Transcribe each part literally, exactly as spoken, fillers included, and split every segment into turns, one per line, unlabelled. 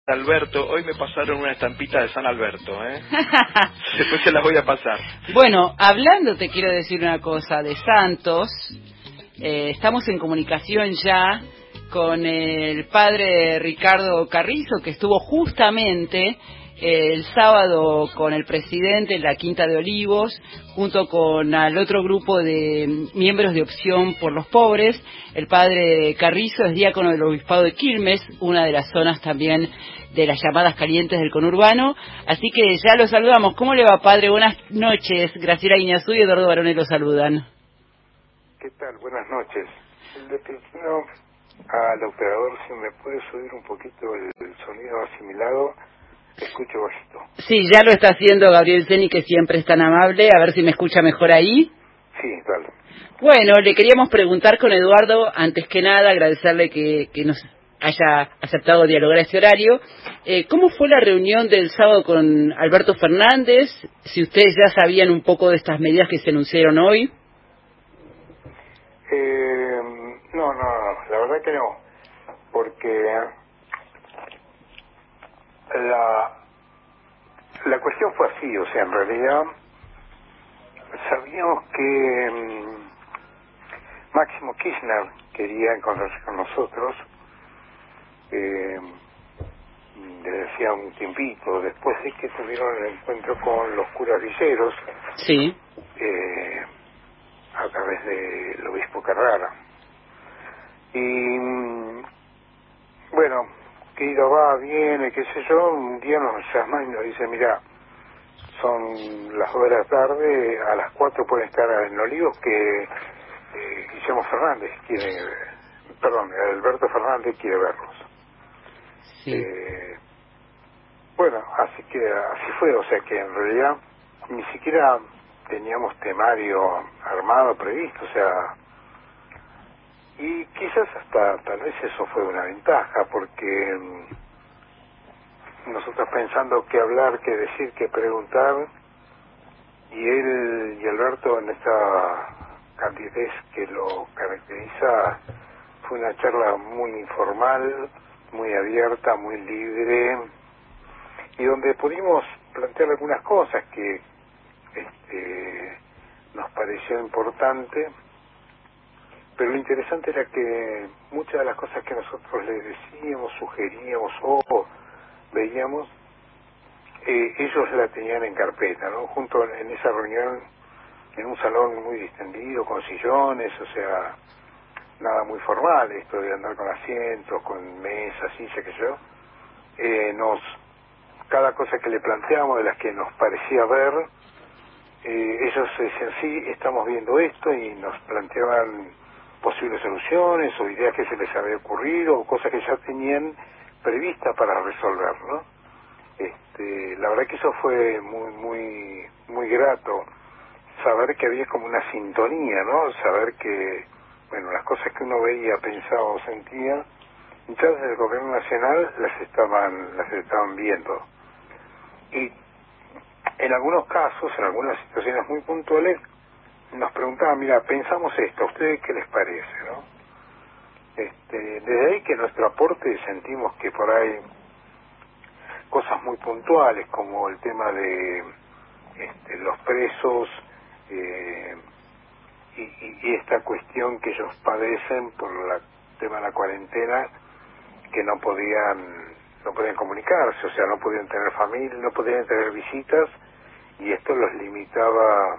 Alberto, hoy me pasaron una estampita de San Alberto, ¿eh? Después se las voy a pasar.
Bueno, hablando, te quiero decir una cosa, de santos, eh, estamos en comunicación ya con el padre Ricardo Carrizo, que estuvo justamente eh, el sábado con el presidente en la Quinta de Olivos, junto con al otro grupo de miembros de Opción por los Pobres. El padre Carrizo es diácono del Obispado de Quilmes, una de las zonas también de las llamadas calientes del conurbano, así que ya lo saludamos. ¿Cómo le va, padre? Buenas noches. Graciela Iñazú y Eduardo Barone lo saludan.
¿Qué tal? Buenas noches. Le pido al operador si me puede subir un poquito el, el sonido asimilado. Escucho bajito.
Sí, ya lo está haciendo Gabriel Ceni, que siempre es tan amable. A ver si me escucha mejor ahí.
Sí, dale.
Bueno, le queríamos preguntar con Eduardo, antes que nada, agradecerle que, que nos haya aceptado dialogar a este horario. Eh, ¿Cómo fue la reunión del sábado con Alberto Fernández? Si ustedes ya sabían un poco de estas medidas que se anunciaron hoy.
Eh, no, no, no, la verdad que no, porque la, la cuestión fue así, o sea, en realidad sabíamos que um, Máximo Kirchner quería encontrarse con nosotros, eh, desde hacía un tiempito, después de que tuvieron el encuentro con los curas villeros,
Sí.
eh, a través del obispo Carrara. Y bueno, que ido va, viene, qué sé yo, un día nos llama y nos dice, mira, son las dos de la tarde, a las cuatro pueden estar en Olivos, que eh, Guillermo Fernández quiere, perdón, Alberto Fernández quiere verlos.
Sí.
Eh, bueno, así que así fue, o sea que en realidad ni siquiera teníamos temario armado, previsto, o sea, y quizás hasta tal vez eso fue una ventaja, porque mm, nosotros pensando qué hablar, qué decir, qué preguntar, y él y Alberto en esta candidez que lo caracteriza, fue una charla muy informal, muy abierta, muy libre, y donde pudimos plantear algunas cosas que este, nos pareció importante, pero lo interesante era que muchas de las cosas que nosotros le decíamos, sugeríamos o veíamos, eh, ellos la tenían en carpeta, ¿no? Junto en esa reunión, en un salón muy distendido, con sillones, o sea, nada muy formal, esto de andar con asientos, con mesas, sillas, qué sé yo, eh, nos, cada cosa que le planteábamos, de las que nos parecía ver, eh, ellos decían, sí, estamos viendo esto, y nos planteaban posibles soluciones o ideas que se les había ocurrido o cosas que ya tenían previstas para resolver, ¿no? Este, la verdad que eso fue muy muy muy grato, saber que había como una sintonía, ¿no? Saber que, bueno, las cosas que uno veía, pensaba o sentía, ya desde el gobierno nacional las estaban las estaban viendo. Y en algunos casos, en algunas situaciones muy puntuales, nos preguntaban, mira, pensamos esto, ¿a ustedes qué les parece, no? Este, desde ahí que nuestro aporte sentimos que por ahí cosas muy puntuales como el tema de este, los presos eh, y, y, y esta cuestión que ellos padecen por el tema de la cuarentena, que no podían no podían comunicarse, o sea, no podían tener familia, no podían tener visitas, y esto los limitaba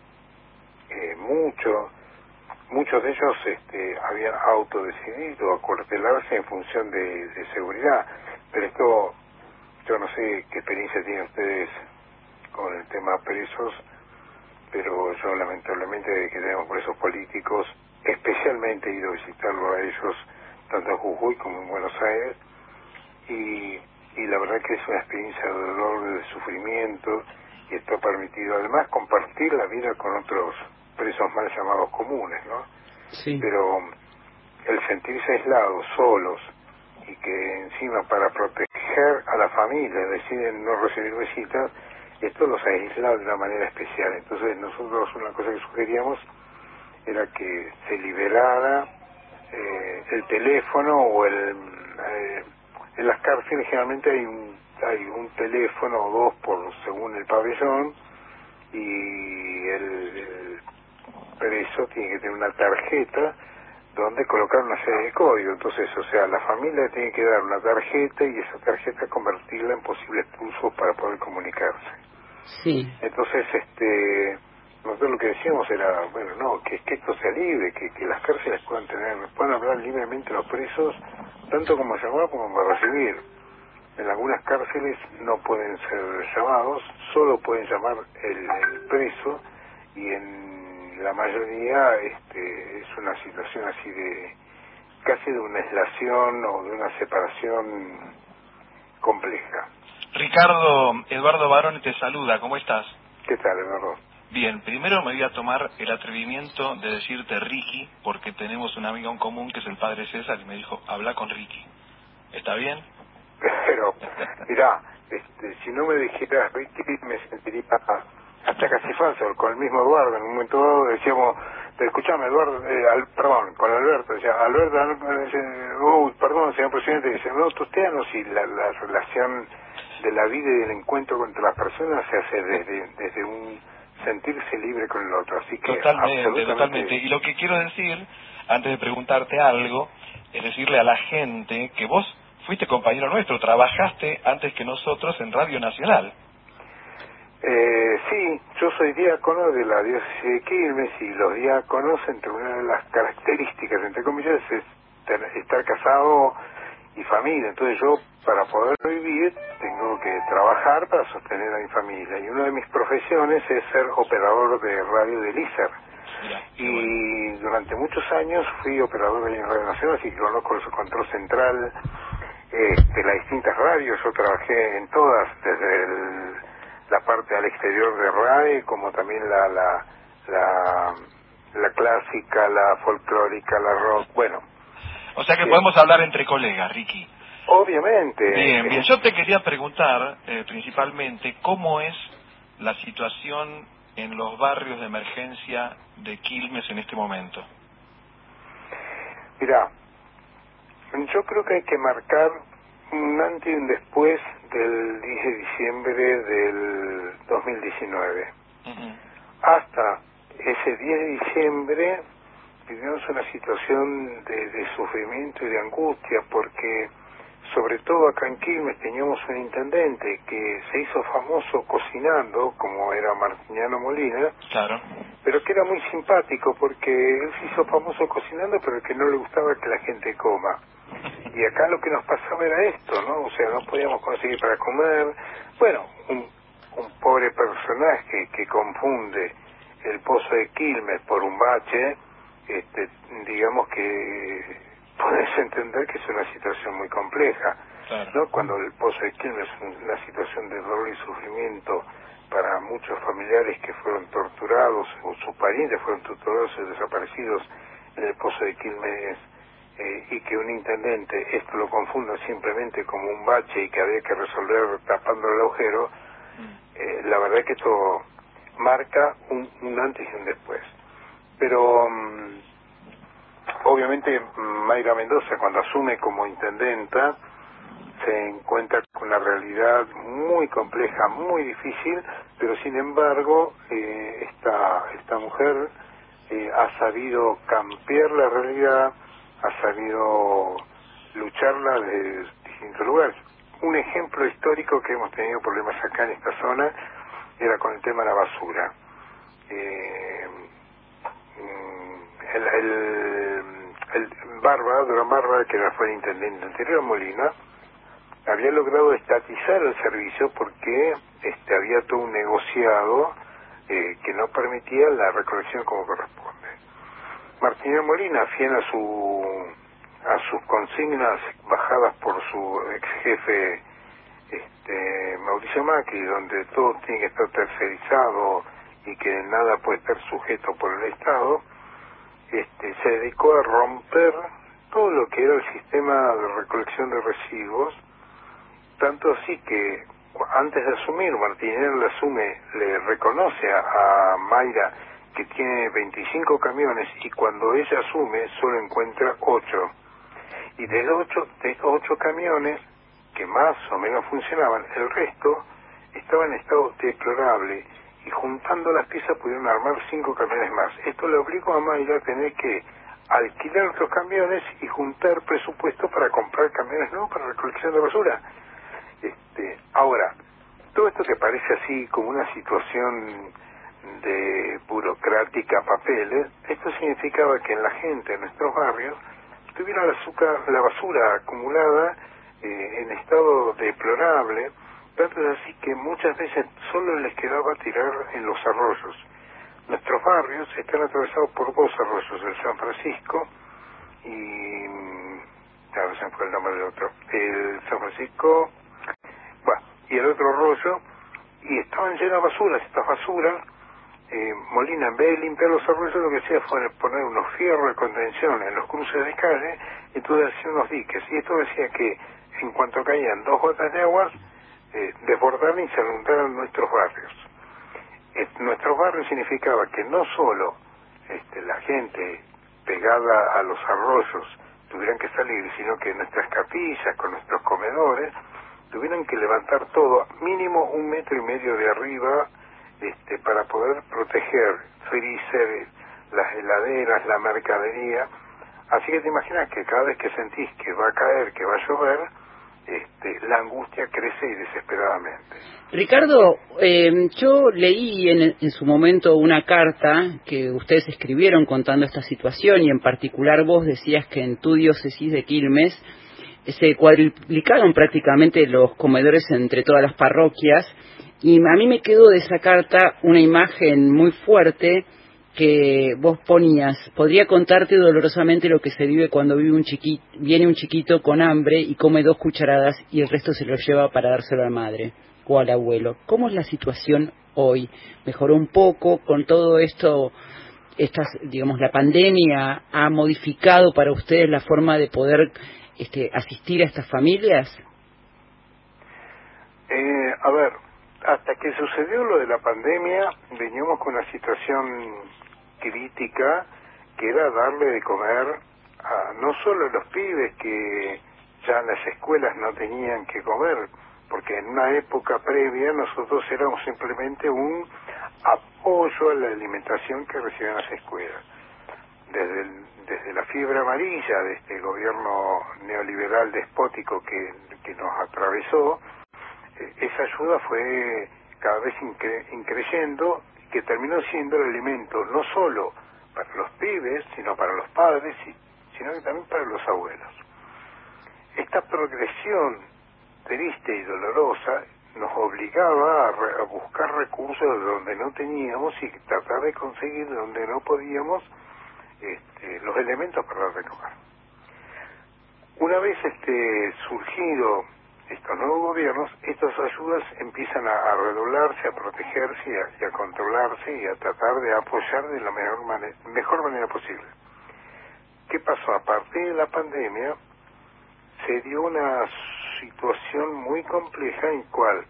eh, mucho. Muchos de ellos este, habían autodecidido acuartelarse en función de, de seguridad, pero esto, yo no sé qué experiencia tienen ustedes con el tema presos, pero yo lamentablemente, desde que tenemos presos políticos, especialmente he ido a visitarlo a ellos, tanto en Jujuy como en Buenos Aires, y, y la verdad que es una experiencia de dolor, de sufrimiento, y esto ha permitido además compartir la vida con otros presos mal llamados comunes, ¿no?
Sí.
Pero el sentirse aislados, solos, y que encima para proteger a la familia deciden no recibir visitas, esto los aísla de una manera especial. Entonces nosotros una cosa que sugeríamos era que se liberara eh, el teléfono o el, eh, en las cárceles generalmente hay un, hay un teléfono o dos por según el pabellón, y el, el preso tiene que tener una tarjeta donde colocar una serie de códigos. Entonces, o sea, la familia tiene que dar una tarjeta y esa tarjeta convertirla en posibles pulsos para poder comunicarse.
Sí.
Entonces, este, nosotros lo que decíamos era, bueno, no, que, que esto sea libre, que, que las cárceles puedan tener, puedan hablar libremente los presos, tanto como llamar como para recibir. En algunas cárceles no pueden ser llamados, solo pueden llamar el, el preso, y en la mayoría este, es una situación así de casi de una aislación o de una separación compleja.
Ricardo, Eduardo Barone te saluda, ¿cómo estás?
¿Qué tal, Eduardo?
Bien, primero me voy a tomar el atrevimiento de decirte Ricky, porque tenemos un amigo en común que es el padre César, y me dijo, habla con Ricky. ¿Está bien?
Pero, mirá, este, si no me dijeras Ricky, me sentiría hasta casi falso. Con el mismo Eduardo, en un momento dado decíamos, escuchame Eduardo, eh, al, perdón, con Alberto, decía, Alberto, uh, perdón, señor presidente, dice, no, tusteanos, y la, la relación de la vida y del encuentro con las personas se hace desde, desde un sentirse libre con el otro. Así que
totalmente, totalmente. Y lo que quiero decir, antes de preguntarte algo, es decirle a la gente que vos fuiste compañero nuestro, trabajaste antes que nosotros en Radio Nacional.
Eh, sí, yo soy diácono de la diócesis de Quilmes, y los diáconos, entre una de las características, entre comillas, es tener, estar casado y familia. Entonces yo, para poder vivir, tengo que trabajar para sostener a mi familia, y una de mis profesiones es ser operador de radio del I S E R.
Mira,
y
bueno.
Durante muchos años fui operador de Radio Nacional, así que conozco su control central eh, de las distintas radios. Yo trabajé en todas, desde el, la parte al exterior de R A E, como también la la, la la clásica, la folclórica, la rock, bueno.
O sea que
sí.
Podemos hablar entre colegas, Ricky.
Obviamente.
Bien, bien. Yo te quería preguntar, eh, principalmente, ¿cómo es la situación en los barrios de emergencia de Quilmes en este momento?
Mirá, yo creo que hay que marcar un antes y un después del diez de diciembre del dos mil diecinueve.
Uh-huh.
Hasta ese diez de diciembre vivimos una situación de, de sufrimiento y de angustia, porque sobre todo acá en Quilmes teníamos un intendente que se hizo famoso cocinando, como era Martiniano Molina.
Claro.
Pero que era muy simpático, porque él se hizo famoso cocinando, pero que no le gustaba que la gente coma. Y acá lo que nos pasaba era esto, ¿no? O sea, no podíamos conseguir para comer. Bueno, un, un pobre personaje que confunde el pozo de Quilmes por un bache, este, digamos que podés entender que es una situación muy compleja,
claro,
¿no? Cuando el pozo de Quilmes es una situación de dolor y sufrimiento para muchos familiares que fueron torturados, o sus parientes fueron torturados y desaparecidos en el pozo de Quilmes, eh, y que un intendente esto lo confunda simplemente como un bache y que había que resolver tapando el agujero, eh, la verdad es que esto marca un, un antes y un después. Pero um, obviamente Mayra Mendoza, cuando asume como intendenta, se encuentra con una realidad muy compleja, muy difícil, pero sin embargo eh, esta esta mujer eh, ha sabido cambiar la realidad, ha sabido lucharla de distintos lugares. Un ejemplo histórico que hemos tenido problemas acá en esta zona era con el tema de la basura. Eh, el, el, el Bárbara, Durán Bárbara, que era fue el intendente anterior a Molina, había logrado estatizar el servicio porque este había todo un negociado eh, que no permitía la recolección como corresponde. Martínez Molina, fiel a su a sus consignas bajadas por su ex jefe este, Mauricio Macri, donde todo tiene que estar tercerizado y que nada puede estar sujeto por el Estado, este, se dedicó a romper todo lo que era el sistema de recolección de residuos, tanto así que antes de asumir, Martínez le asume, le reconoce a, a Mayra que tiene veinticinco camiones, y cuando ella asume solo encuentra ocho. Y de los ocho, de estos ocho camiones, que más o menos funcionaban, el resto estaba en estado deplorable, y juntando las piezas pudieron armar cinco camiones más. Esto le obligó a Mayra a tener que alquilar otros camiones y juntar presupuesto para comprar camiones nuevos para recolección de basura. Este, ahora, todo esto que parece así como una situación de burocrática, papeles, esto significaba que en la gente, en nuestros barrios, tuviera la, azúcar, la basura acumulada eh, en estado deplorable, tanto es así que muchas veces solo les quedaba tirar en los arroyos. Nuestros barrios están atravesados por dos arroyos, el San Francisco y... claro, se me fue el nombre del otro. El San Francisco, bueno, y el otro arroyo, y estaban llenas de basuras. Estas basuras, eh, Molina, en vez de limpiar los arroyos, lo que hacía fue poner unos fierros de contención en los cruces de calle, y entonces hacía unos diques. Y esto decía que en cuanto caían dos gotas de agua, eh, desbordaban y se inundaban nuestros barrios. Nuestros barrios significaba que no solo este, la gente pegada a los arroyos tuvieran que salir, sino que nuestras capillas, con nuestros comedores, tuvieran que levantar todo mínimo un metro y medio de arriba este, para poder proteger freezer, las heladeras, la mercadería. Así que te imaginas que cada vez que sentís que va a caer, que va a llover, este, la angustia crece y desesperadamente.
Ricardo, eh, yo leí en, en su momento una carta que ustedes escribieron contando esta situación, y en particular vos decías que en tu diócesis de Quilmes se cuadruplicaron prácticamente los comedores entre todas las parroquias, y a mí me quedó de esa carta una imagen muy fuerte que vos ponías: podría contarte dolorosamente lo que se vive cuando vive un chiqui, viene un chiquito con hambre y come dos cucharadas y el resto se lo lleva para dárselo a la madre o al abuelo. ¿Cómo es la situación hoy? ¿Mejoró un poco con todo esto? Estas, digamos, la pandemia ha modificado para ustedes la forma de poder este, asistir a estas familias.
Eh, a ver, hasta que sucedió lo de la pandemia, veníamos con una situación crítica, que era darle de comer a no solo a los pibes que ya en las escuelas no tenían que comer, porque en una época previa nosotros éramos simplemente un apoyo a la alimentación que recibían las escuelas. Desde, el, desde la fiebre amarilla de este gobierno neoliberal despótico que, que nos atravesó, eh, esa ayuda fue cada vez incre, increyendo, que terminó siendo el alimento no solo para los pibes, sino para los padres, y, sino que también para los abuelos. Esta progresión triste y dolorosa nos obligaba a, re, a buscar recursos donde no teníamos y tratar de conseguir donde no podíamos este, los elementos para dar de comer. Una vez este, surgido estos nuevos gobiernos, estas ayudas empiezan a, a redoblarse, a protegerse y a, y a controlarse y a tratar de apoyar de la mejor manera, mejor manera posible. ¿Qué pasó? A partir de la pandemia se dio una situación muy compleja en cual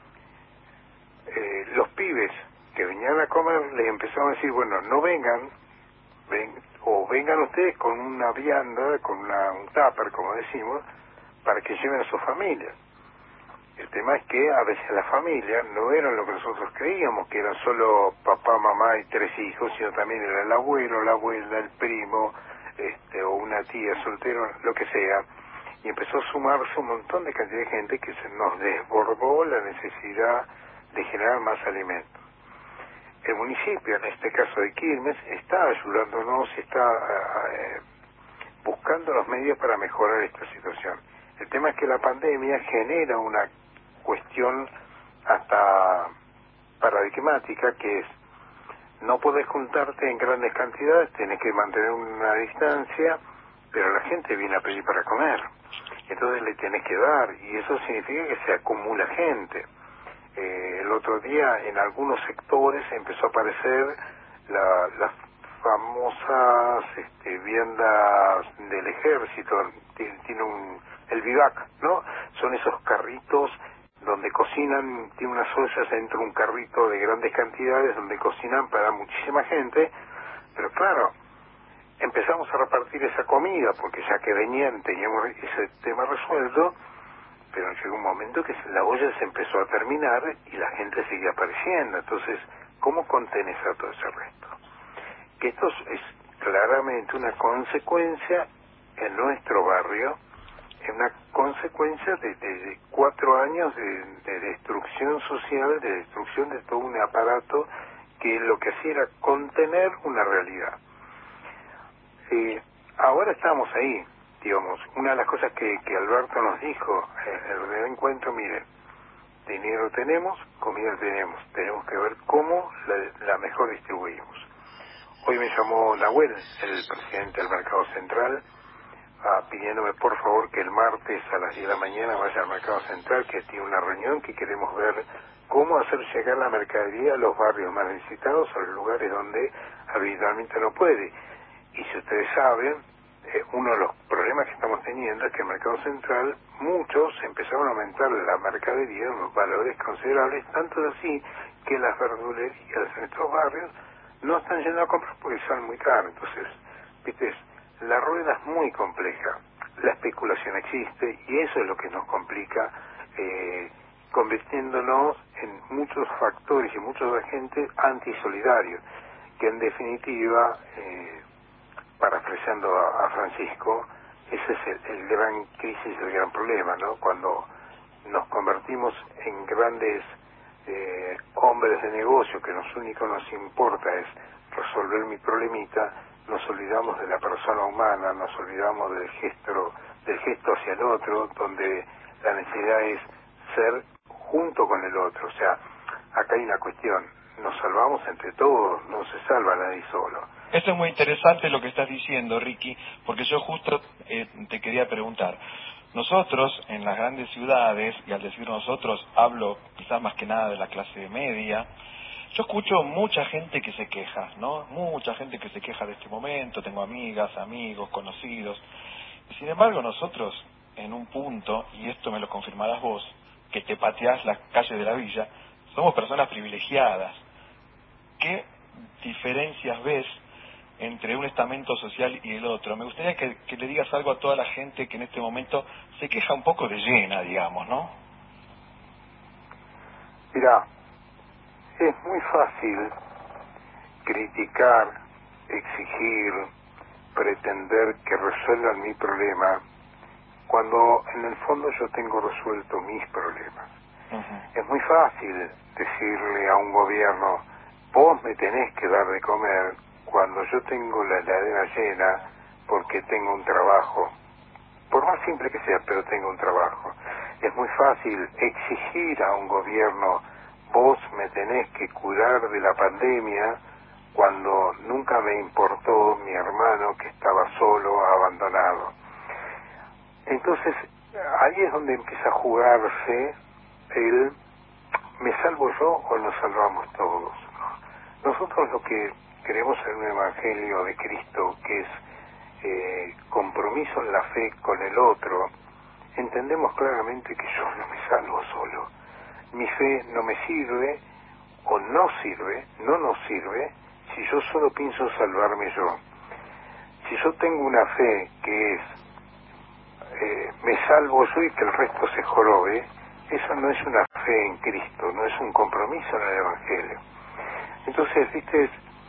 eh, los pibes que venían a comer les empezaban a decir, bueno, no vengan, ven, o vengan ustedes con una vianda, con una, un tupper, como decimos, para que lleven a sus familias. El tema es que a veces las familias no eran lo que nosotros creíamos, que eran solo papá, mamá y tres hijos, sino también era el abuelo, la abuela, el primo, este, o una tía soltera, lo que sea. Y empezó a sumarse un montón de cantidad de gente que se nos desbordó la necesidad de generar más alimentos. El municipio, en este caso de Quilmes, está ayudándonos, está eh, buscando los medios para mejorar esta situación. El tema es que la pandemia genera una cuestión hasta paradigmática, que es: no podés juntarte en grandes cantidades, tenés que mantener una distancia, pero la gente viene a pedir para comer, entonces le tenés que dar, y eso significa que se acumula gente. Eh, el otro día en algunos sectores empezó a aparecer la, las famosas este, viandas del ejército, tiene, tiene un, el vivac, ¿no? Son esos carritos donde cocinan, tiene unas ollas dentro de un carrito de grandes cantidades donde cocinan para muchísima gente, pero claro, empezamos a repartir esa comida porque ya que venían, teníamos ese tema resuelto, pero llegó un momento que la olla se empezó a terminar y la gente seguía apareciendo. Entonces, ¿cómo contenés a todo ese resto? Que esto es claramente una consecuencia en nuestro barrio, es una consecuencia de, de, de cuatro años de, de destrucción social, de destrucción de todo un aparato que lo que hacía era contener una realidad. Eh, ahora estamos ahí, digamos, una de las cosas que, que Alberto nos dijo en el reencuentro, miren, dinero tenemos, comida tenemos, tenemos que ver cómo la, la mejor distribuimos. Hoy me llamó Nahuel, el presidente del Mercado Central, uh, pidiéndome por favor que el martes a las diez de la mañana vaya al Mercado Central, que tiene una reunión que queremos ver cómo hacer llegar la mercadería a los barrios más necesitados, a los lugares donde habitualmente no puede. Y si ustedes saben, eh, uno de los problemas que estamos teniendo es que el Mercado Central, muchos empezaron a aumentar la mercadería en unos valores considerables, tanto es así que las verdulerías en estos barrios no están yendo a comprar porque salen muy caros. Entonces, viste, la rueda es muy compleja, la especulación existe y eso es lo que nos complica, eh, convirtiéndonos en muchos factores y muchos agentes antisolidarios, que en definitiva, eh, parafraseando a, a Francisco, ese es el, el gran crisis, el gran problema, ¿no? Cuando nos convertimos en grandes eh, hombres de negocio, que lo único nos importa es resolver mi problemita, nos olvidamos de la persona humana, nos olvidamos del gesto, del gesto hacia el otro, donde la necesidad es ser junto con el otro. O sea, acá hay una cuestión, nos salvamos entre todos, no se salva nadie solo.
Esto es muy interesante lo que estás diciendo, Ricky, porque yo justo eh, te quería preguntar. Nosotros, en las grandes ciudades, y al decir nosotros, hablo quizás más que nada de la clase media, yo escucho mucha gente que se queja, ¿no? Mucha gente que se queja de este momento, tengo amigas, amigos, conocidos. Y sin embargo, nosotros, en un punto, y esto me lo confirmarás vos, que te pateás las calles de la villa, somos personas privilegiadas. ¿Qué diferencias ves entre un estamento social y el otro? Me gustaría que, que le digas algo a toda la gente que en este momento se queja un poco de llena, digamos, ¿no?
Mirá, es muy fácil criticar, exigir, pretender que resuelvan mi problema, cuando en el fondo yo tengo resuelto mis problemas. Uh-huh. Es muy fácil decirle a un gobierno, vos me tenés que dar de comer, cuando yo tengo la heladera llena porque tengo un trabajo, por más simple que sea, pero tengo un trabajo. Es muy fácil exigir a un gobierno, vos me tenés que curar de la pandemia, cuando nunca me importó mi hermano que estaba solo, abandonado. Entonces, ahí es donde empieza a jugarse el ¿me salvo yo o nos salvamos todos? ¿No? Nosotros lo que creemos en un evangelio de Cristo que es eh, compromiso en la fe con el otro, entendemos claramente que yo no me salvo solo. Mi fe no me sirve o no sirve, no nos sirve, si yo solo pienso salvarme yo. Si yo tengo una fe que es eh, me salvo yo y que el resto se jorobe, eso no es una fe en Cristo, no es un compromiso en el Evangelio. Entonces, viste,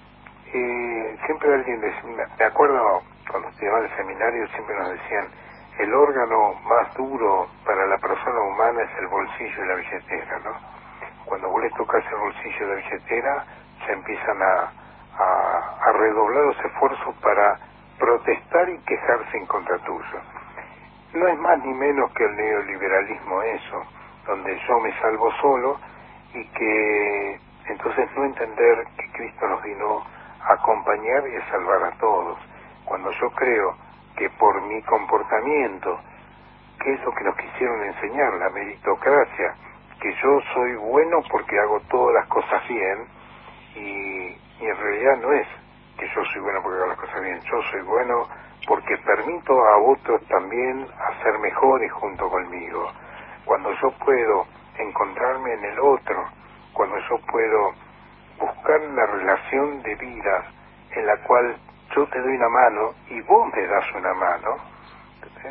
eh, siempre alguien decía, me acuerdo cuando estudiaba en el seminario, siempre nos decían, el órgano más duro para la persona humana es el bolsillo y la billetera, ¿no? Cuando vos le tocas el bolsillo y la billetera, se empiezan a, a, a redoblar los esfuerzos para protestar y quejarse en contra tuyo. No es más ni menos que el neoliberalismo eso, donde yo me salvo solo y que entonces no entender que Cristo nos vino a acompañar y a salvar a todos. Cuando yo creo que por mi comportamiento, que es lo que nos quisieron enseñar, la meritocracia, que yo soy bueno porque hago todas las cosas bien, y, y en realidad no es que yo soy bueno porque hago las cosas bien, yo soy bueno porque permito a otros también hacer mejores junto conmigo. Cuando yo puedo encontrarme en el otro, cuando yo puedo buscar una relación de vida en la cual yo te doy una mano y vos me das una mano, ¿entendés?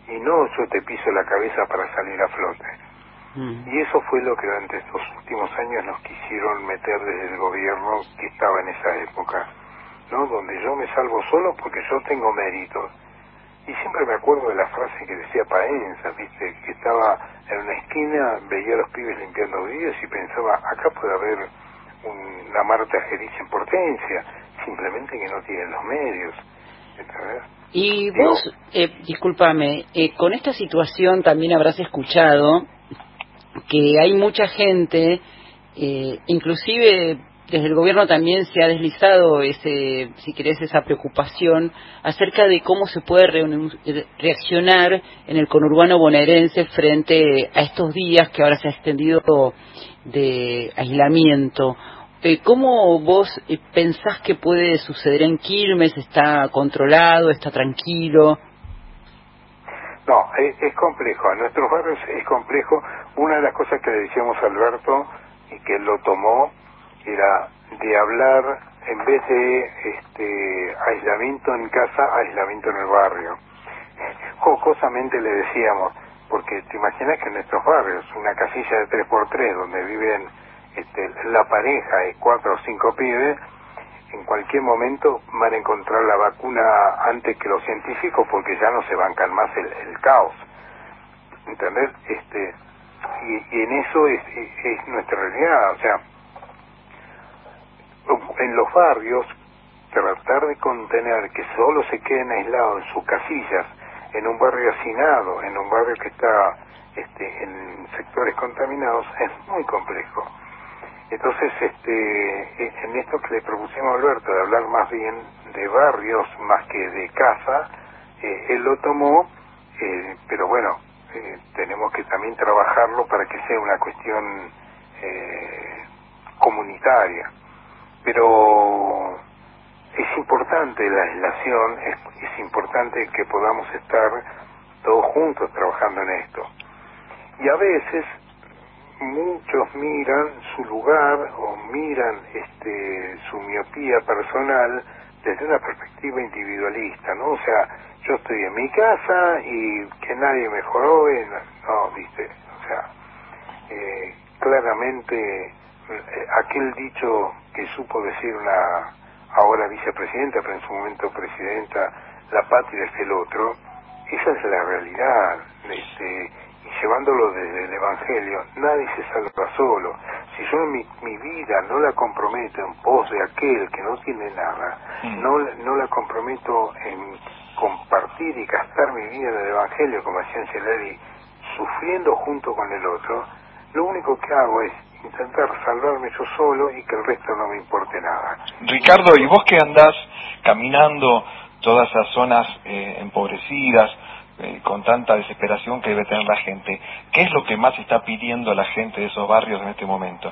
y no yo te piso la cabeza para salir a flote. Mm. Y eso fue lo que durante estos últimos años nos quisieron meter desde el gobierno que estaba en esa época, ¿no? Donde yo me salvo solo porque yo tengo méritos. Y siempre me acuerdo de la frase que decía Paenza, ¿viste? Que estaba en una esquina, veía a los pibes limpiando vidrios y pensaba, acá puede haber un, una Marta Geriz en Portencia, simplemente que no tienen los medios. ¿Entendés?
Y vos, eh, discúlpame, eh, con esta situación también habrás escuchado que hay mucha gente, eh, inclusive desde el gobierno también se ha deslizado ese, si querés, esa preocupación acerca de cómo se puede re- reaccionar en el conurbano bonaerense frente a estos días que ahora se ha extendido de aislamiento. Eh, ¿Cómo vos eh, pensás que puede suceder en Quilmes? ¿Está controlado? ¿Está tranquilo?
No, es, es complejo. En nuestros barrios es complejo. Una de las cosas que le decíamos a Alberto y que él lo tomó era de hablar, en vez de este aislamiento en casa, aislamiento en el barrio. Jocosamente le decíamos, porque te imaginas que en nuestros barrios, una casilla de tres por tres donde viven este, la pareja y cuatro o cinco pibes, en cualquier momento van a encontrar la vacuna antes que los científicos porque ya no se bancan más el, el caos. ¿Entendés? Este, y, y en eso es, es, es nuestra realidad. O sea, en los barrios, tratar de contener que solo se queden aislados en sus casillas, en un barrio hacinado, en un barrio que está este, en sectores contaminados, es muy complejo. Entonces, este, en esto que le propusimos a Alberto, de hablar más bien de barrios más que de casa, eh, él lo tomó, eh, pero bueno, eh, tenemos que también trabajarlo para que sea una cuestión eh, comunitaria. Pero es importante la aislación, es, es importante que podamos estar todos juntos trabajando en esto. Y a veces muchos miran su lugar o miran este su miopía personal desde una perspectiva individualista, ¿no? O sea, yo estoy en mi casa y que nadie me jorobe, no, no, ¿viste? O sea, eh, claramente eh, aquel dicho que supo decir una ahora vicepresidenta, pero en su momento presidenta, la patria es el otro, esa es la realidad, este, y llevándolo desde el Evangelio, nadie se salva solo. Si yo mi, mi vida no la comprometo en pos de aquel que no tiene nada, mm. no, no la comprometo en compartir y gastar mi vida en el Evangelio, como decía Angelelli, sufriendo junto con el otro, lo único que hago es intentar salvarme yo solo y que el resto no me importe nada.
Ricardo, ¿y vos que andás caminando todas esas zonas eh, empobrecidas, eh, con tanta desesperación que debe tener la gente, qué es lo que más está pidiendo la gente de esos barrios en este momento?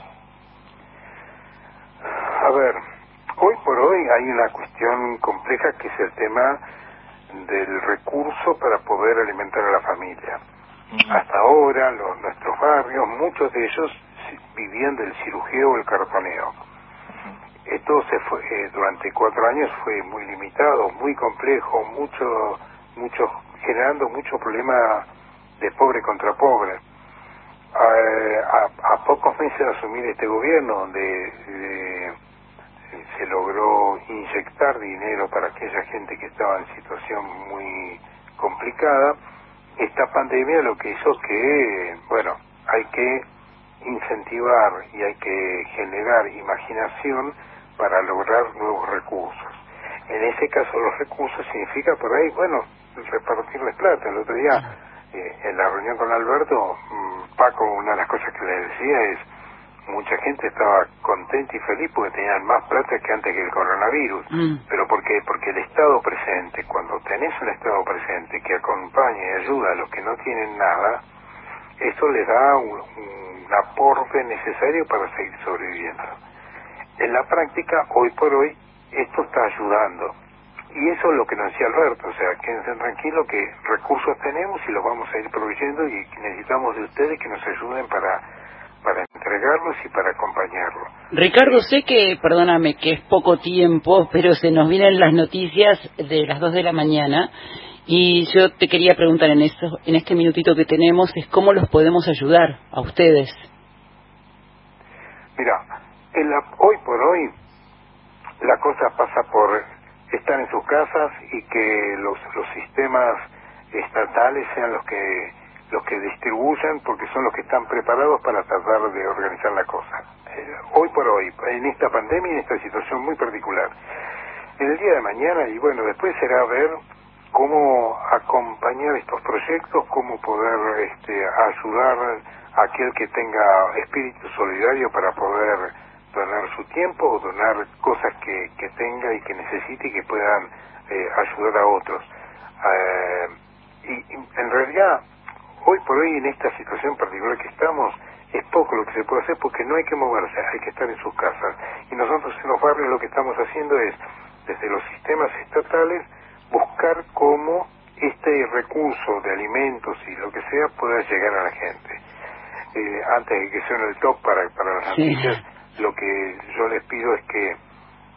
A ver, hoy por hoy hay una cuestión compleja que es el tema del recurso para poder alimentar a la familia. Uh-huh. Hasta ahora, los, nuestros barrios, muchos de ellos vivían del cirujeo o el cartoneo. Uh-huh. Esto se fue, eh, durante cuatro años fue muy limitado, muy complejo, mucho, mucho, generando mucho problema de pobre contra pobre. A, a, a pocos meses de asumir este gobierno, donde de, se logró inyectar dinero para aquella gente que estaba en situación muy complicada, esta pandemia lo que hizo que, bueno, hay que incentivar y hay que generar imaginación para lograr nuevos recursos. En ese caso los recursos significa por ahí, bueno, repartirles plata. El otro día, eh, en la reunión con Alberto, mmm, Paco, una de las cosas que le decía es, mucha gente estaba contenta y feliz porque tenían más plata que antes que el coronavirus. Mm. ¿Pero por qué? Porque el Estado presente, cuando tenés un Estado presente que acompaña y ayuda a los que no tienen nada, eso les da un, un aporte necesario para seguir sobreviviendo. En la práctica, hoy por hoy, esto está ayudando. Y eso es lo que nos decía Alberto, o sea, quédense tranquilos que recursos tenemos y los vamos a ir proveyendo y necesitamos de ustedes que nos ayuden para para entregarlos y para acompañarlos.
Ricardo, sé que, perdóname, que es poco tiempo, pero se nos vienen las noticias de las dos de la mañana Y yo te quería preguntar en, eso, en este minutito que tenemos, es cómo los podemos ayudar a ustedes.
Mira, en la, hoy por hoy la cosa pasa por estar en sus casas y que los, los sistemas estatales sean los que los que distribuyan, porque son los que están preparados para tratar de organizar la cosa. Eh, hoy por hoy, en esta pandemia, en esta situación muy particular. En el día de mañana, y bueno, después será ver cómo acompañar estos proyectos, cómo poder este, ayudar a aquel que tenga espíritu solidario para poder donar su tiempo o donar cosas que, que tenga y que necesite y que puedan eh, ayudar a otros. Eh, y, y en realidad, hoy por hoy en esta situación particular que estamos, es poco lo que se puede hacer porque no hay que moverse, hay que estar en sus casas. Y nosotros en los barrios lo que estamos haciendo es, desde los sistemas estatales, buscar cómo este recurso de alimentos y lo que sea pueda llegar a la gente. Eh, antes de que suene el top para, para las noticias, sí. Lo que yo les pido es que eh,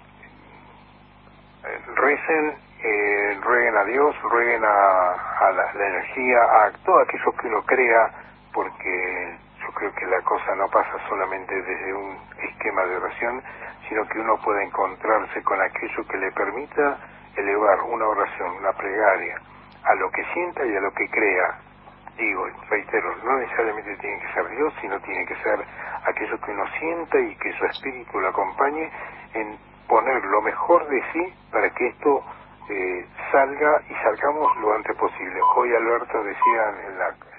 recen, eh, rueguen a Dios, rueguen a, a la, la energía, a todo aquello que uno crea, porque yo creo que la cosa no pasa solamente desde un esquema de oración, sino que uno puede encontrarse con aquello que le permita elevar una oración, una plegaria, a lo que sienta y a lo que crea. Digo, reitero, no necesariamente tiene que ser Dios, sino tiene que ser aquello que uno sienta y que su espíritu lo acompañe en poner lo mejor de sí para que esto eh, salga y salgamos lo antes posible. Hoy Alberto decía en la